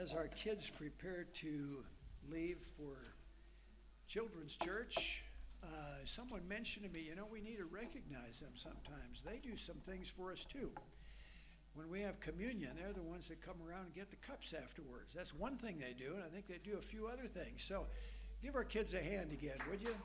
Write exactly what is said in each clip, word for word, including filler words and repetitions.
As our kids prepare to leave for Children's Church, uh, someone mentioned to me, you know, we need to recognize them sometimes. They do some things for us too. When we have communion, they're the ones that come around and get the cups afterwards. That's one thing they do, and I think they do a few other things. So give our kids a hand again, would you?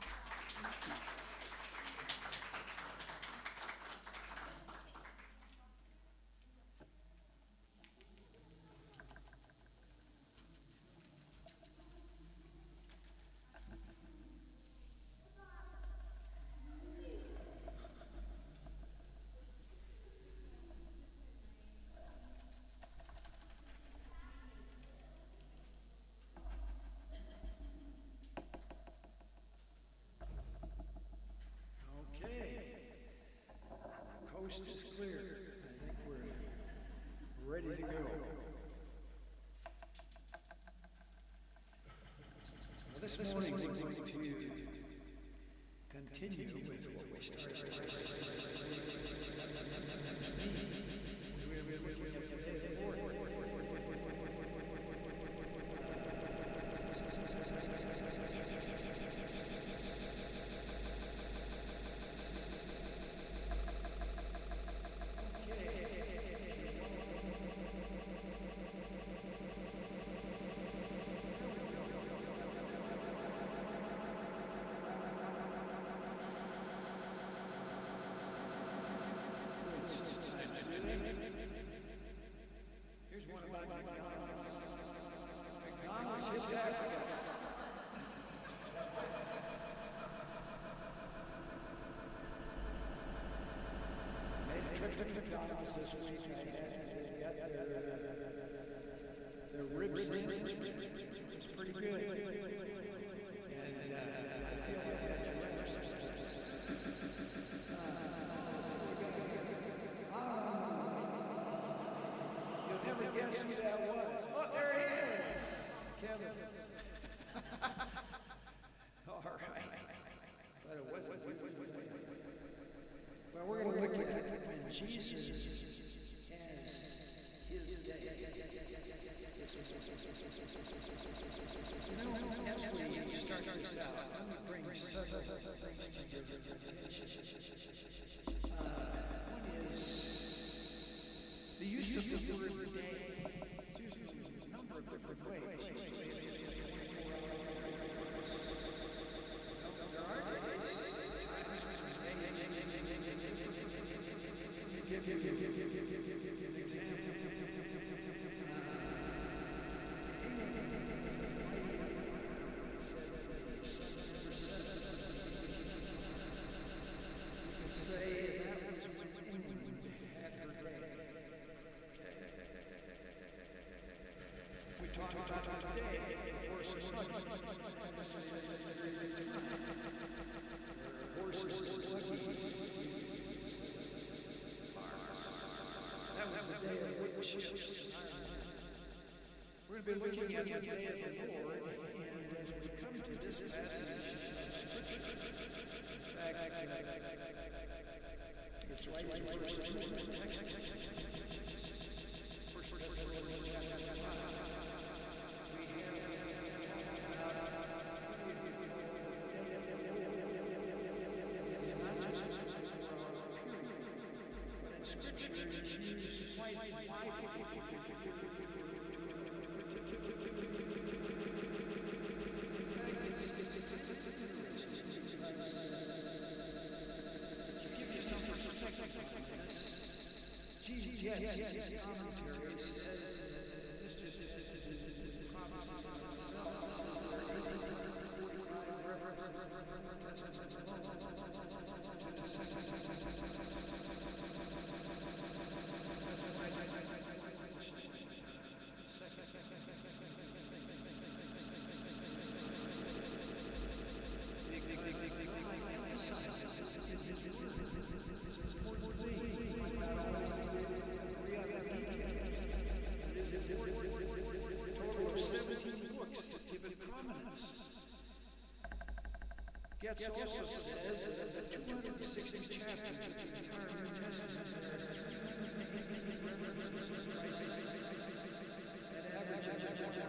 Coast is clear. I think we're ready to go. Well, this morning we're going to continue with what we started. Here's one of my McDonald's hits Africa. Made a trip to McDonald's this week. I had got their, their ribs. It's pretty good. And uh, I feel like never guess who that was. Oh, there he is. It's Kevin. All right. But it wasn't. Well, we're going to look at when Jesus has his day. You know, as we start this out, let me bring several things to your attention. Uh, one is the use of the word day. It's used in a number of different ways. There are days. Give, give, give, give, give, give, give, give, give an example. You could say that was when England had her day. We talk about today, of course, it's not horses, that was the day of wooden ships. We're going to be looking at the day of the Lord, and as we come to this passage of Scripture, in fact, it's right in verse two of the text. First Thessalonians chapter five. Scripture is used quite widely. To give you some perspective on this, Jesus, yes, yes, yes, yes, commentary says this is total of seventeen books given prominence. Getz also says that the two hundred sixty chapters of the entire New Testament that averages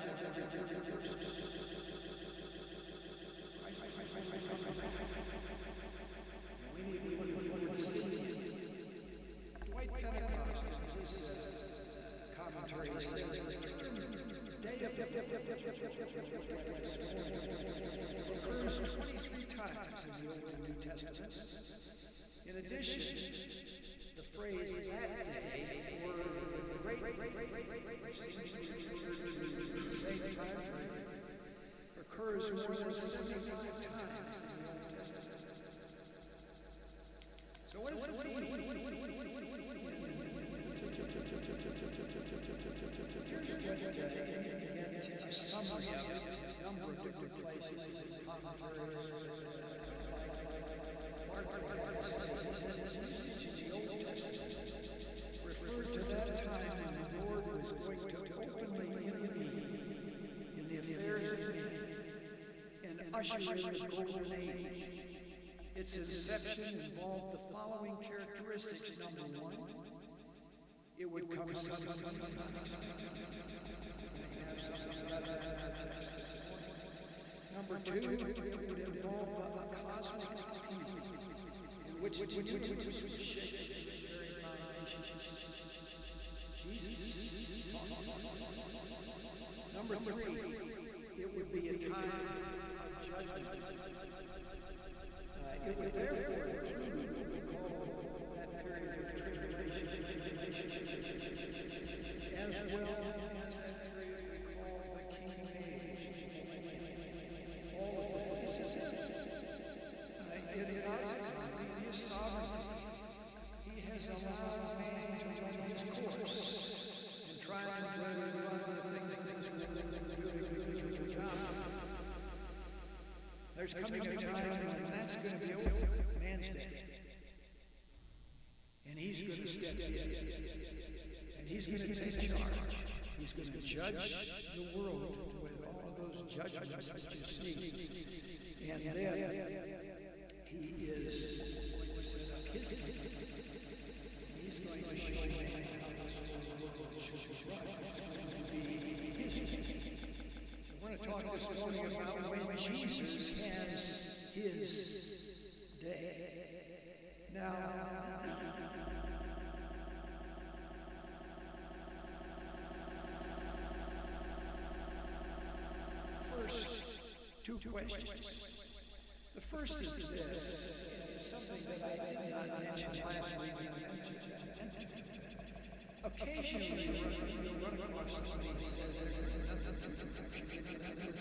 occurs twenty-three times in the Old and New Testaments. In addition, the phrase that day or the great same time occurs more than seventy-five times in the Old Testament. So what is this? Here's a summary of a number of different places and commentaries. Referred to that time when the Lord was going to openly intervene in the affairs of men and usher in the golden age. Its inception involved the following characteristics. Number one, it would come sometime. Number two, it would involve a cosmic upheaval in which the universe would shake its very foundation. Jesus. Number three, it would be a time of judgment. Uh, it would therefore include what we call that period of tribulation, as well as that period we call the Kingdom Age. All of this is uh, in God's economy, He is sovereign. He has allowed man to run his course and try to run the things that things are doing job. There's coming a time when that's going to be over. Man's day. And He's going to step in. And He's going to take charge. He's going to judge the world with all of those judgments that you see. And then He is going to set up His kingdom. He's going to show man how this world should be run. It's going to be His kingdom. I want to talk this morning about when Jesus has His day. Now, first, two questions. The first is this, something that I did not mention last week. Occasionally, you'll run across somebody who says there's nothing to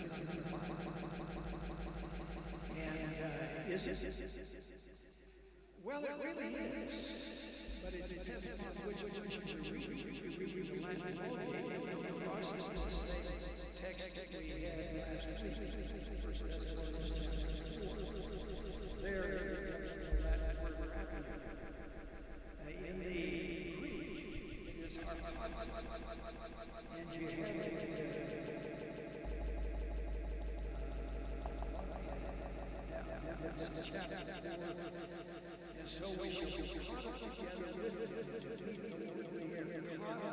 and uh, is it? Well, it really is. But it depends upon which version you're reading. The language of process is the same text that we had last week. First Thessalonians four. There comes from that word rapid. In the Greek, it is harpazo. And you have and so we shall be caught up together with Him to meet the Lord in the air.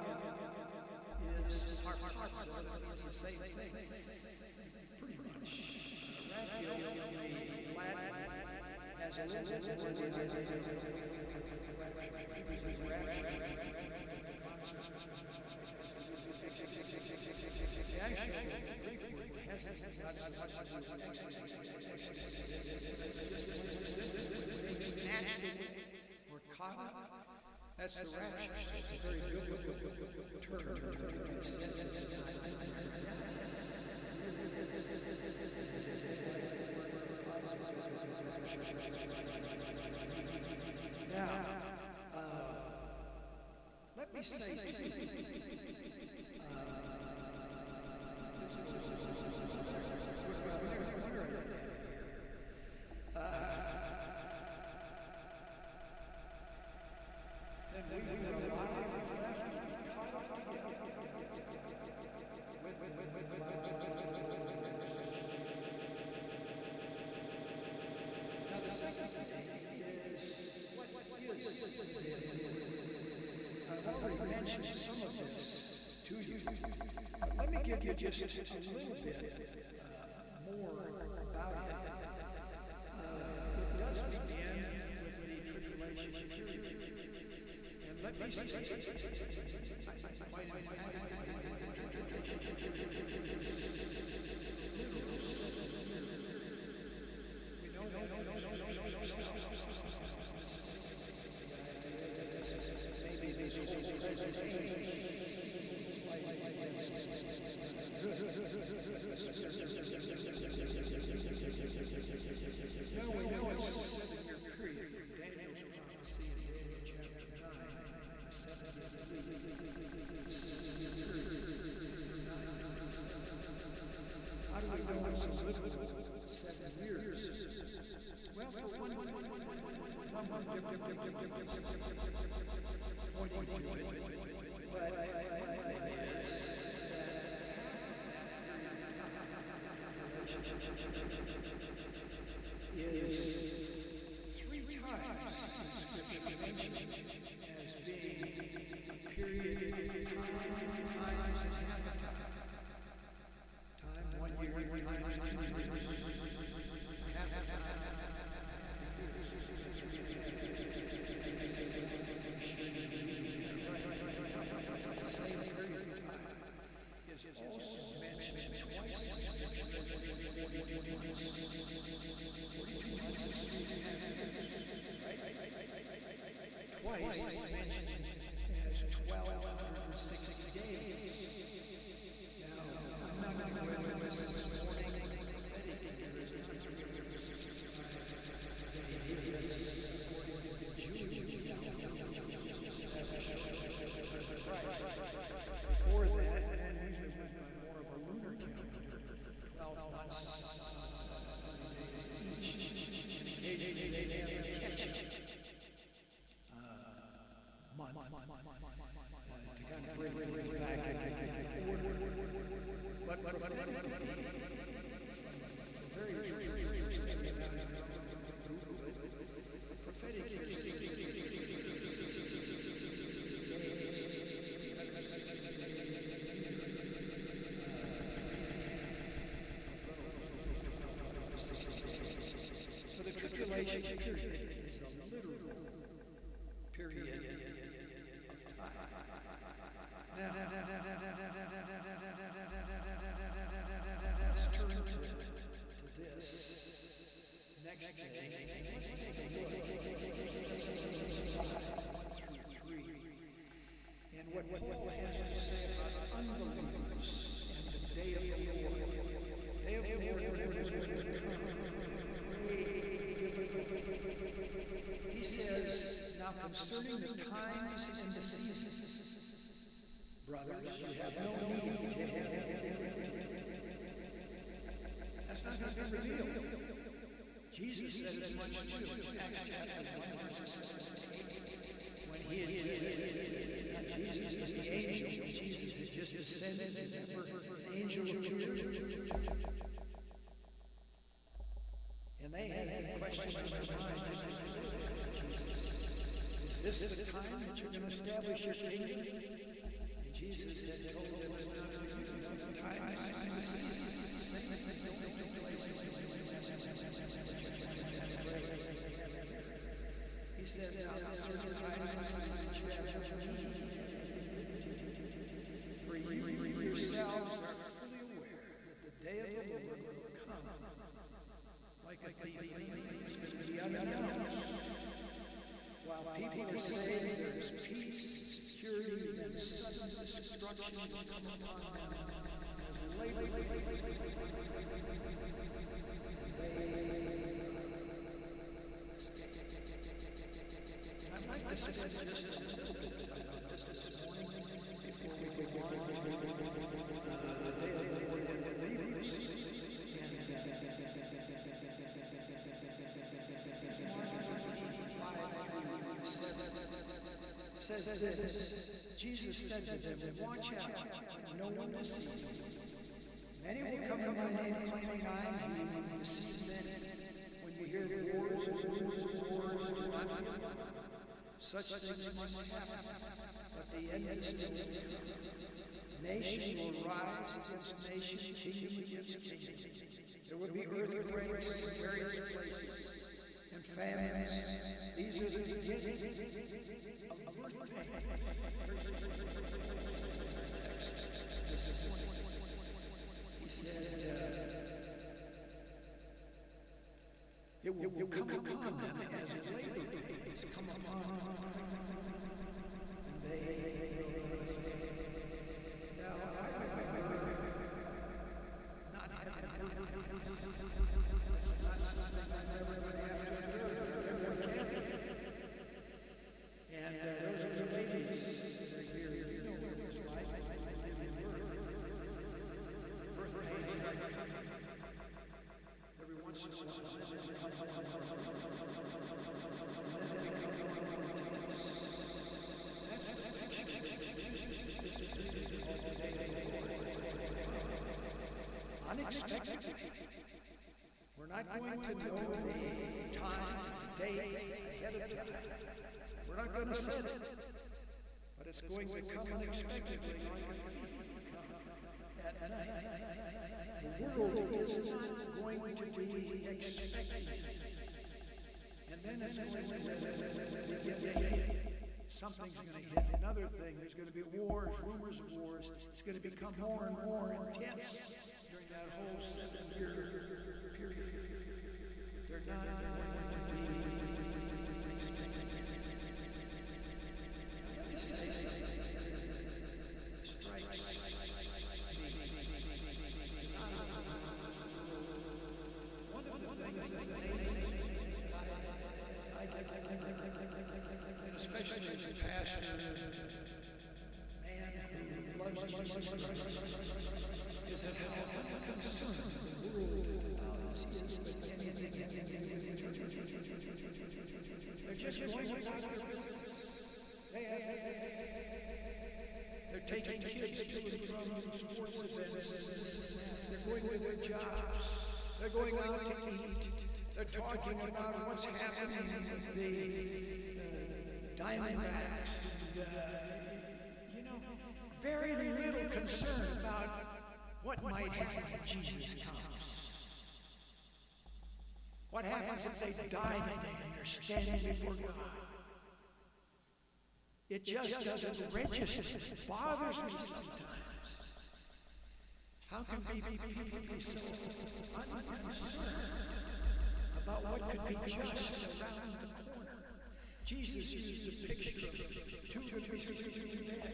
Is harpazo, it's the same thing, pretty much. Rapio in the Latin has a the actual Greek word has or kata. That's the rapture. It's a very good term. Now, uh, let me say uh, Uh, then we will arrive caught up together with, with, with, with, with, now the second thing is what is I've already mentioned some of this to you, but let me give you just a little bit uh, more about it. It does begin with the tribulation period. And let me say, pointing to it. But I, I, I, I is three times in Scripture mentioned as being a period of time, times and half a time. Time, one year, times two years, half a time. Is also mentioned twice. Twice mentioned as twelve hundred sixty days. Now, I'm not going to go into this this morning. Before that, and usually was more of a lunar calendar, twelve months to kind of bring it back. But, but, but, very, very, very, prophetic. So the tribulation period is a literal period of time. Now, now, now, now, now, now, let's turn to, to this next day. Let's take a look through three. And what Paul has to say about unbelievers and the day of the Lord. Day of the Lord. He says, now concerning the times and the seasons, brothers, you have no need to have. That's not been revealed. Jesus said as much too in Acts chapter one, verses when he had Jesus is the angel, Jesus has just descended, the angel of the church. And they had questions in their mind. Is this the time that you're going to establish your kingdom? And Jesus had told them it's not the time. He said, now, certain times for you yourselves are fully aware that the day of the Lord will come like a thief in the unknown. While people are saying there's peace, security, and sudden destruction will come upon them as labor. I'd like to say just a little bit about this this morning before we go on. The day of the Lord will leave us. Says this, Jesus said to them, watch out, no one deceive you. Many will come in my name claiming I am he, and deceive men. When you hear the wars, wars, wars, such things must happen, but the end is still to come. Nation will rise against nation, kingdom against kingdom. There will be earthquakes in various places, and famines. These are the beginning of birth pain. He says, uh, it will, it will come upon them as labor pains come upon them. And they, now, not, not, and uh, those are the babies that are here. You know what it's like. Birth pains every once in a while. unexpectedly. We're not going to know the time, the date ahead of time. We're not going to set it, but it's going to come unexpectedly like a thief at night. The world is not going to be expecting it. And then it's going to something's going to hit another thing. There's going to be wars, rumors of wars. It's going to become more and more intense during that whole seven-year period. They're not going to be one of the things that especially as a pastor, man who loves Jesus Christ, is as concerned the world about Jesus with anything. They're just going about their business. They're taking kids to and from sports events. They're going to their jobs. They're going out to eat. They're talking about what's happening with the Diamondbacks, and, uh, you know, very little concern about what might happen if Jesus comes. What happens if they die today and they're standing before God? It just doesn't register. It bothers me sometimes. How can people be so unconcerned about what could be just around the corner? Jesus used a picture of two to three men.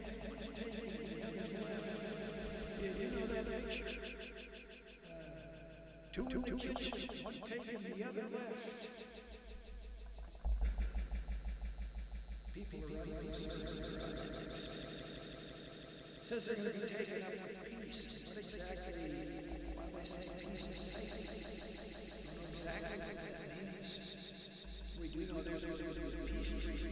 You know that picture? Uh, two in the kitchen, one taken, the other left. People are running says they're going to be taken up with peace. What exactly? Why am I saying peace? I don't know exactly what that means. We do know there's there's there's peace.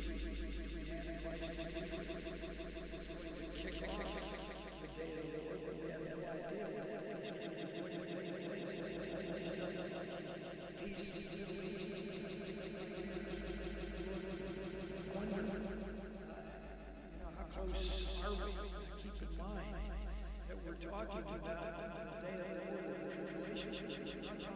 Kick off the day of the Lord. We have no idea what that peace is going to be. Peace in the Middle East. Wonder, you know, how close are we? Keep in mind that we're talking about the day of the Lord, the relationship.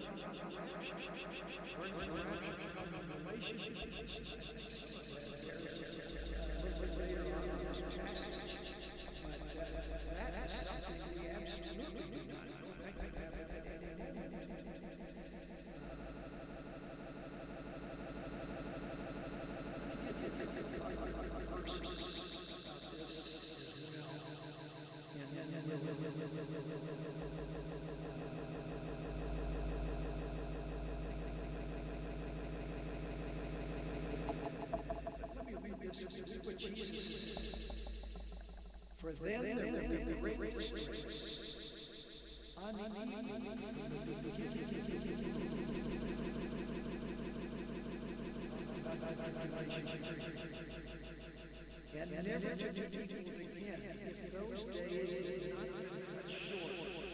That is something we absolutely do not know. That could happen at any moment. What Jesus says. For then there will be great distress, uneven and never to do it again if those days did not be cut short.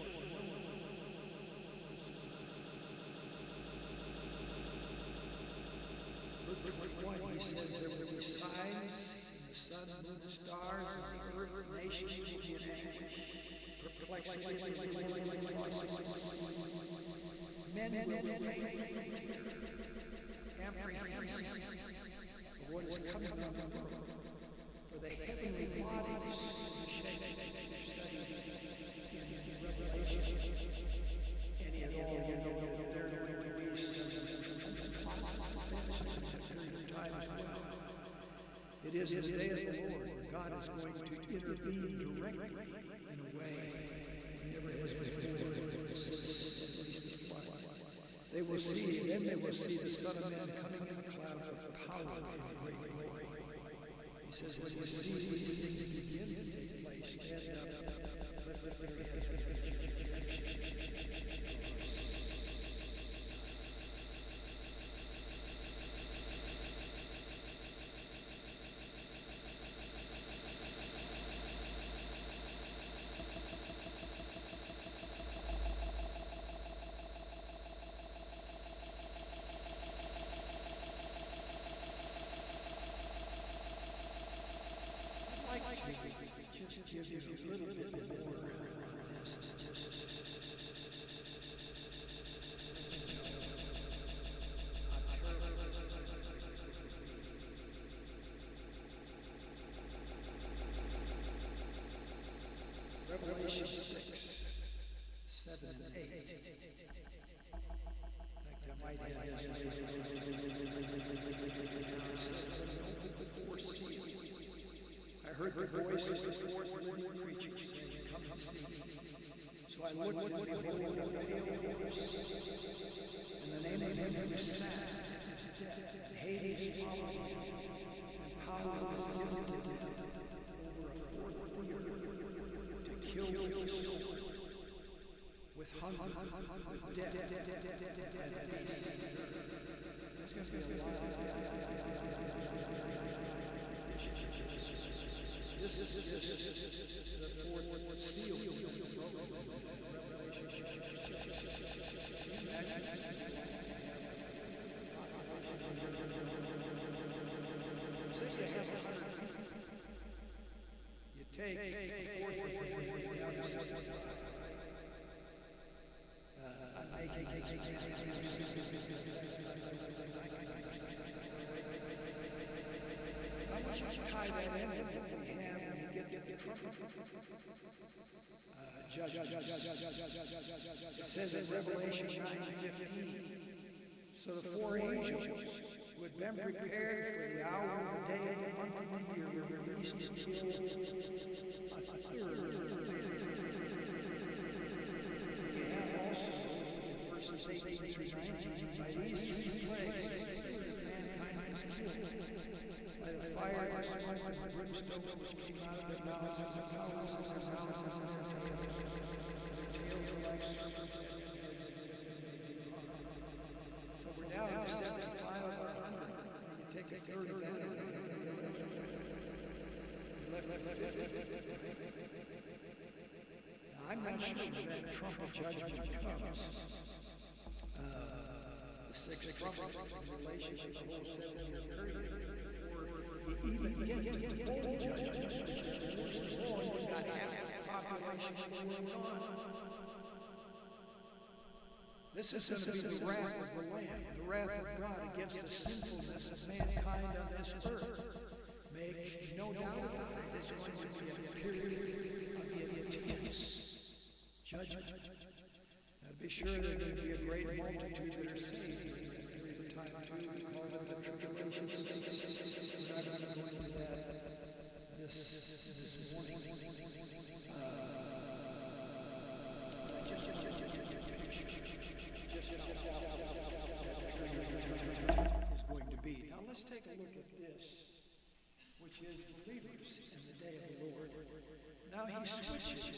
Luke twenty-one, he says there will be signs in the sun, moon, stars, and the earth, nations will be in anguish, perplexity, men will faint, apprehensive of what is coming on the world, for the heavenly bodies shake, studied in Revelation, and in all, you know, there will be time as well. It is the day of the Lord. God is going to intervene directly in a way never has before. They will see, then they will see the Son of Man coming in a cloud with power and great glory. He says, when you see these things begin to take place, stand up, lift up your heads. seven and eight. In fact, I might have this. I heard the voice of the fourth living creature saying, "Come and see." So I looked and behold a pale horse, and the name of him who sat was Death. Hades followed him, and power was given to him over a fourth year to kill the soul with hunger, with death, and beasts. This is the fourth seal. You take the fourth one. I want you to tie that in that we have when you get, get the trumpet. Uh, judge, judge, judge, judge, judge, judge, judge. It says in Revelation nine fifteen, so the four angels who had been prepared for the hour, the day, and the month, and the year were released until a third. We have also, in verses eighteen through nineteen, by these three plagues, mankind was killed. By the fire, the smoke, and the brimstone which came out of their mouths, and the powers of their mouths, and their tails, their tails were like serpents. So we're down to seventy-five of our hundred. You take a third of that. Left, left, left, left, left, left. Now, I'm not sure when that trumpet judgment comes. Uh, the sixth trumpet in relation to the whole seven-year period. Even get to the bowl judgment, you got half the population going on. This is going to be the wrath of the Lamb, the wrath of God against the sinfulness of mankind on this earth. Make no doubt about it, this is going to be a period of intense judgment. Now, be sure there's going to be a great multitude that are saved during that period of time. We call it the tribulation season. We're not going to go into that this, this morning. Uh, just, just, just, just, just, just, just, is going to be. Now let's take a look at this, which is believers in the day of the Lord. Now he switches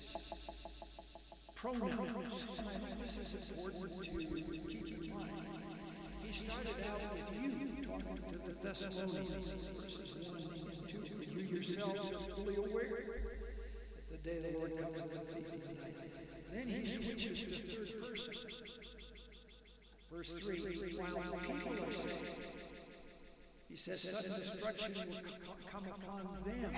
pronouns. This is important to keep in mind. He started out with you, talking to the Thessalonians, verses one and two. For you yourselves are fully aware that the day of the Lord comes like a thief in the night. Then he switches to third person. Verse three, while people are saved, he says, sudden destruction will come upon them.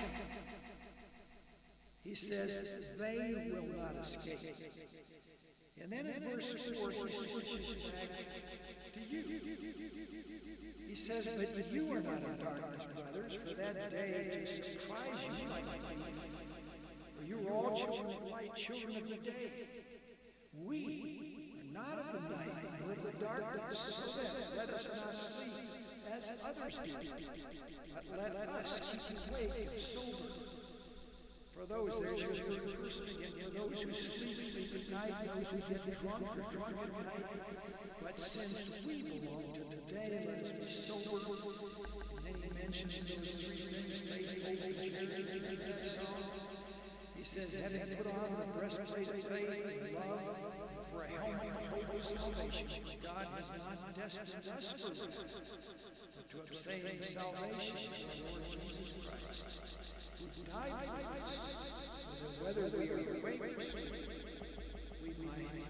He says, they will not escape. And then in verse four, he switches back to you. He says, but you are not in darkness, brothers, for that day to surprise you like a thief. For you are all children of light, children of the day. We are not of the night, nor of the darkness, so that let us not sleep as others do, but let us keep awake and sober. For those, there's your third person again, for those who sleep, sleep at night, those who get drunk, are drunk at night. But since we belong to the day, let us be sober. And then he mentions those three things, faith, hope, and charity in that song. He says, having put on the breastplate of faith and love, for a helmet of hope of salvation, for God has not destined us for wrath, but to obtain salvation through our Lord Jesus Christ, who died for us, so that whether we are awake or asleep, we might live.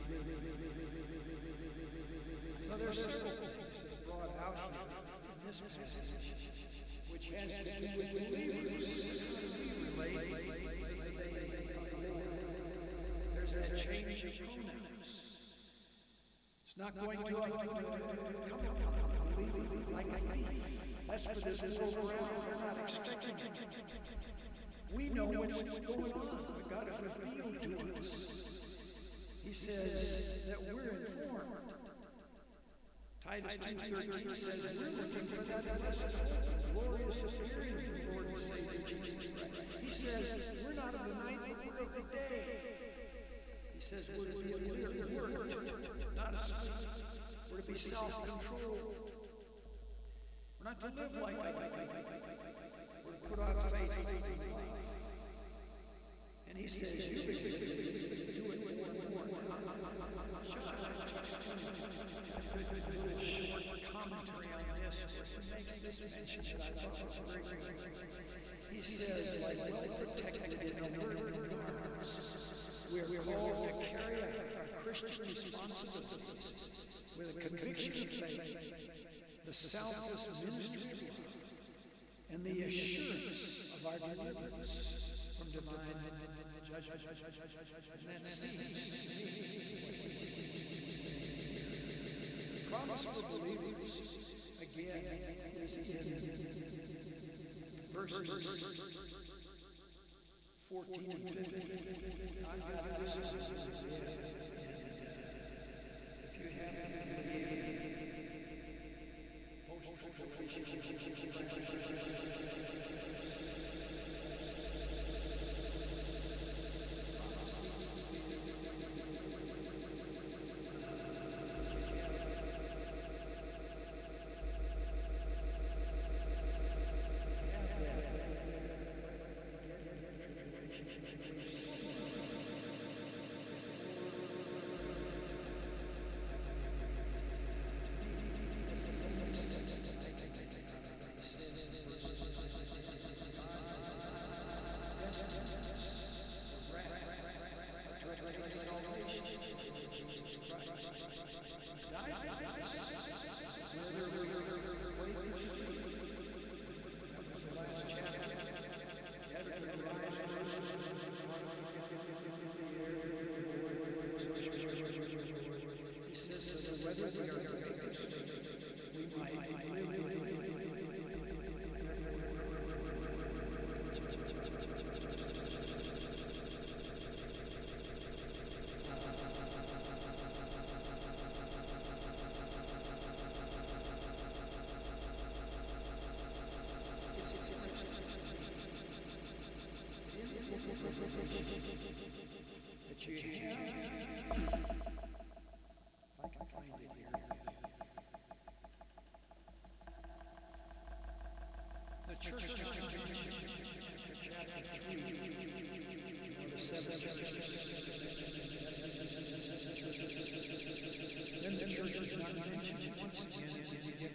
Now there's several things that's brought out here in this passage, which has to do with believers. Relate to the day of the Lord. There's that change of pronouns. It's not going to come like a thief. That's for this world around. They're not expecting it. We know what's going on. But God has revealed to us. says that we're informed. Titus two thirteen says we're looking for that blessed, glorious appearing of the Lord and Savior Jesus Christ. He says we're not of the night, but we're of the day. He says we're to be alert, not asleep. We're to be self-controlled. We're not to live like we're to put on faith. And he says, you do it more and more. Short commentary on this makes this mention that I thought was very great. He says, like well protected in alert arms, we are called to carry our Christian responsibilities with a conviction of faith, the selfless ministry, and the assurance of our deliverance from divine judgment. And that seems the promise for believers, again, is in verses fourteen and fifteen. I got this. If you have that you have, if I can find it here, the church, chapter three, the seventh, then the church is not mentioned once again.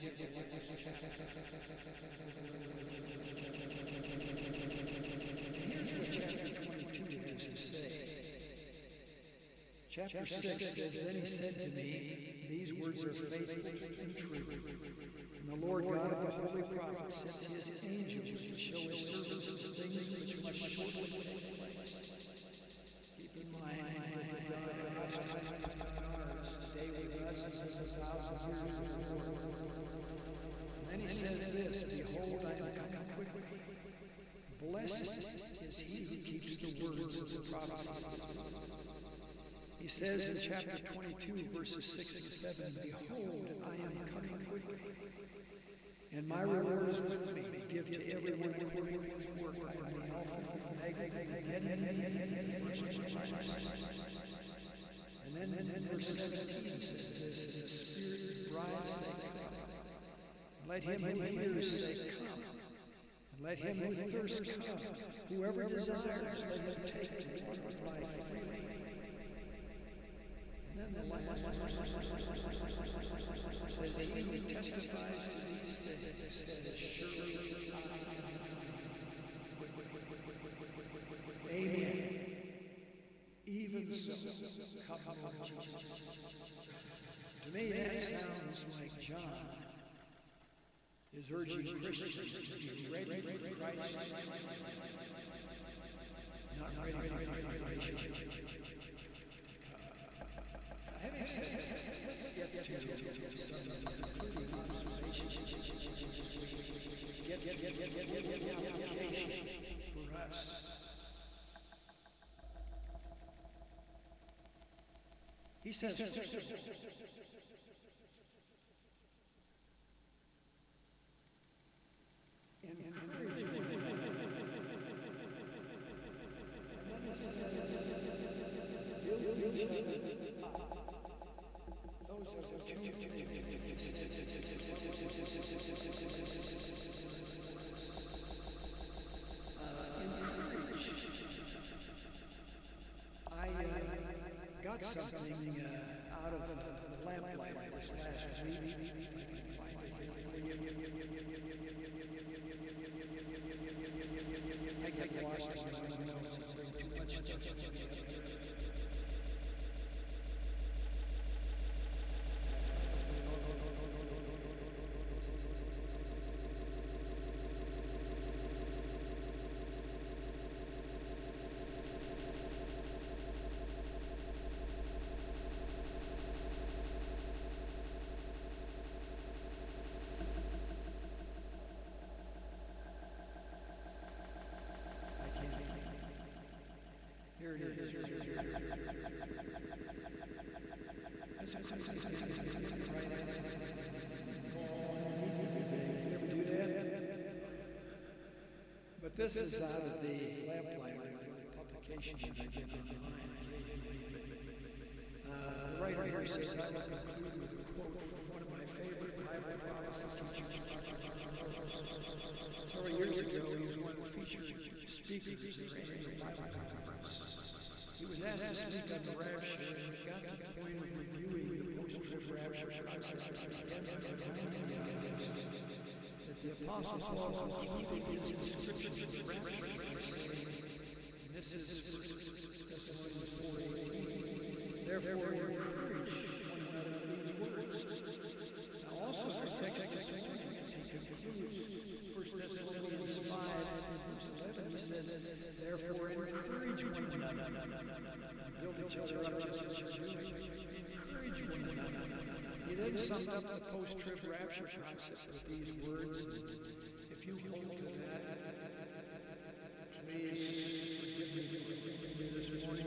Here's what chapter twenty-two has to say. Chapter six says, then he said to me, these words are faithful and true. And the Lord God of the holy prophets sent his angels to show his servants the things which must shortly take place. Keep in mind that the God of the stars daily blesses us a thousand years of the Lord. And then he says this, behold, I am coming quickly. Blessed is he who keeps the words of the prophecy. He says in chapter twenty-two, verses six and seven, behold, I am coming quickly, and my reward is with me to give to everyone according to his work. I am the Alpha and Omega, and then in verse seventeen says this, is the Spirit's bride say, come. Let him who hears say, come. And let him who thirsts come. Whoever desires, let him take the water of life freely. And then the last says, he who testifies to these things says, surely I. Amen. Even so, come Lord Jesus. To me, that sounds like John is urging Christians to be ready for Christ, not ready for relationship. Having said that, let's get to some concluding observations. Get, get, get, get, get, get, get, application for us. He says, got something uh, out of the lamplight this last week. I get lost in my notes. Too much stuff. Here it is. Never do that. But this is out of the lamplight publication that I get online. Uh, the writer here says I was included with a quote from one of my favorite Bible prophecy teachers. Several years ago, he was one of the featured speakers in the annual Bible conference. He was asked to speak on the rapture, and it got to the point of reviewing the post-trib rapture process that the Apostle Paul was keeping his description of the rapture, and this is First Thessalonians four eighteen. Therefore, encourage one another in these words. Now, also, our text this morning, as he concludes First Thessalonians five, verse eleven, he says, therefore, encourage one another. Build each other up just as you're doing. Encourage one another. He then summed up the post-trib rapture concept with these words. If you hold to that, please forgive me for me this morning.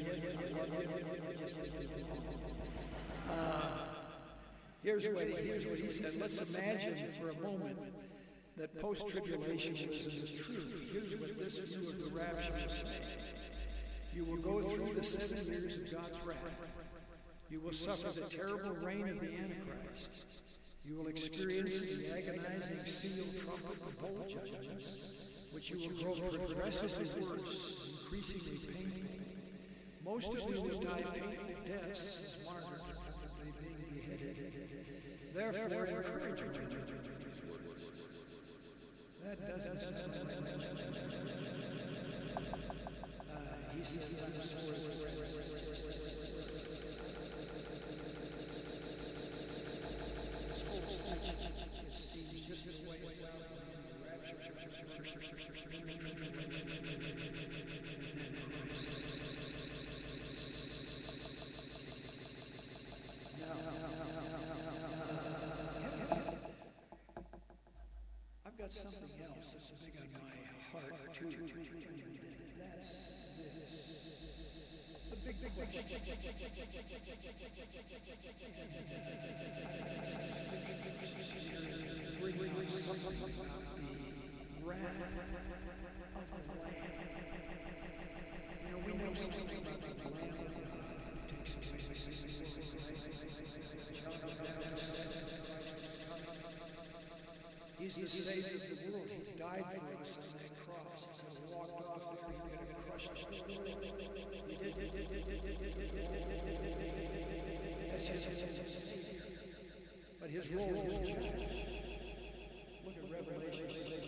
Uh, here's what he, here's what he said. Let's imagine for a moment that post-tribulationism is true. Here's what this view of the rapture is saying. You will go through the seven years of God's wrath. You will suffer the terrible reign of the Antichrist. You will experience the agonizing sealed trumpet of bowl judgments, which you will grow progressively worse, increasingly painful. Most of you will die painful deaths as martyrs, probably being beheaded. Therefore, encourage one another. That doesn't sound like uh, he says, I'm sorry. I've got something else that's big on my heart too. That's the big, big, big, big, big, big, big, big, big, wrath of the Lamb. You know, we know something about the Lamb of God who takes away the sins of the world. He's the Savior of the world. He died for us on that cross. He walked off there. He got crushed. He did. That's his Savior. But his role was judge. Look at Revelation.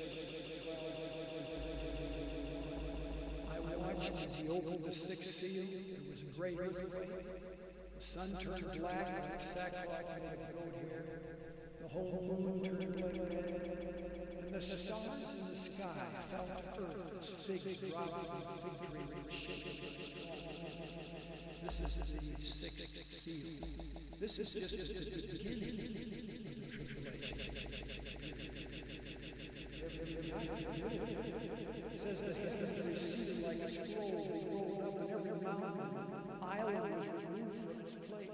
I watched as he opened the sixth seal. There was a great earthquake. The sun turned black like sackcloth made of goat hair. The whole moon turned red. And the stars in the sky fell to earth as figs dropping on fig tree and shaking. This is the sixth seal. This is just the beginning of the tribulation. It says as heavens receded like a scroll, they rolled up, and every mountain island was removed from its place.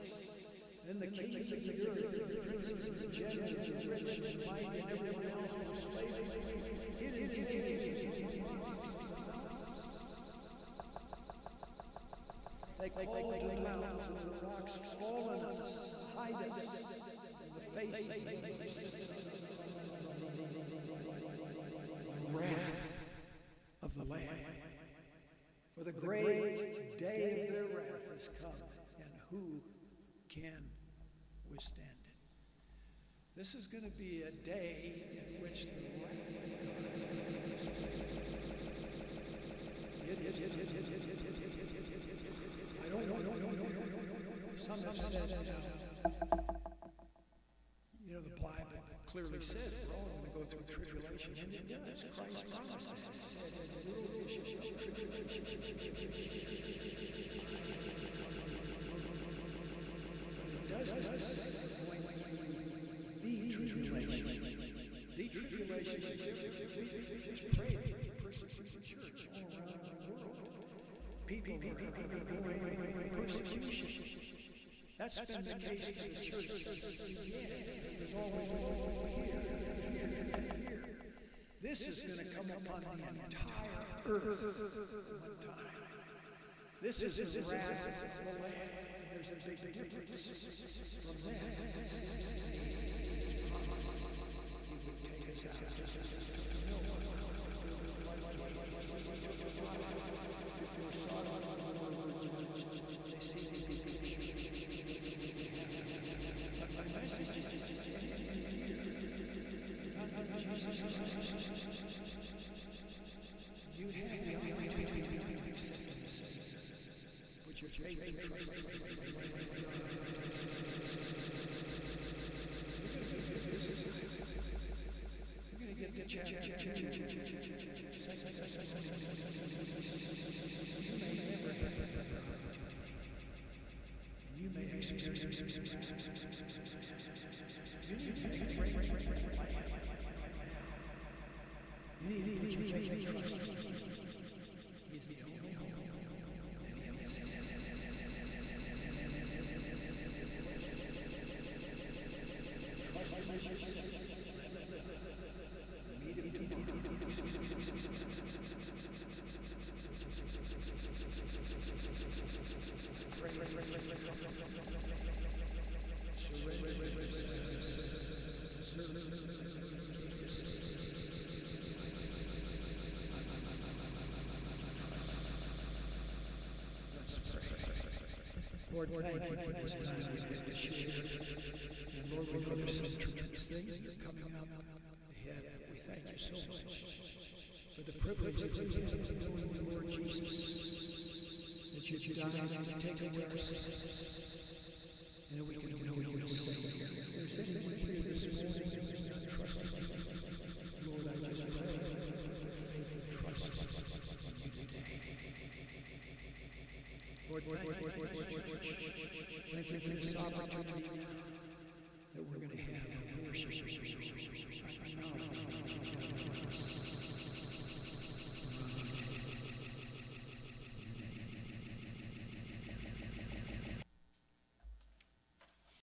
of the earth, the princes and the generals, the rich and the mighty, and everyone else was enslaved, hidden in caves. They called to the mountains and the rocks, fall on us, hide us, in the face of the wrath of the Lamb. For the great day of their wrath has come, and who can withstand it? This is going to be a day in which the wrath of God it, it, it, it, it, it, it, it, I don't know. Some have said, you know, the Bible clearly says we're all going to go through tribulation, and it does. Christ promised us. He said, "In the world you shall have tribulation." But it does not say going through the tribulation. The tribulation is different. We just pray for the persecuted church all around the world. People are going persecution. That's been the case for the church since it began. It was always over here, here, and here. This is going to come upon the entire earth at one time. This is the wrath of the Lamb. There's a big difference from that. He would take us out. No one you have the opportunity to put your faith in Christ. You're going to get the chance. You may never have that opportunity. And you may experience it. You need to make friends right now. You need to put your faith in Christ. He's the only hope. Lord, thank you for this time to share. And Lord, we know there's some tremendous things that are coming up ahead. We thank you so much for the privilege that we have of knowing the Lord Jesus, that you died to take away our sins, and that we can know you as Savior. If there's anyone here this morning who does not trust you, Lord, I just pray that faith and trust in you today. Lord, thank you for this opportunity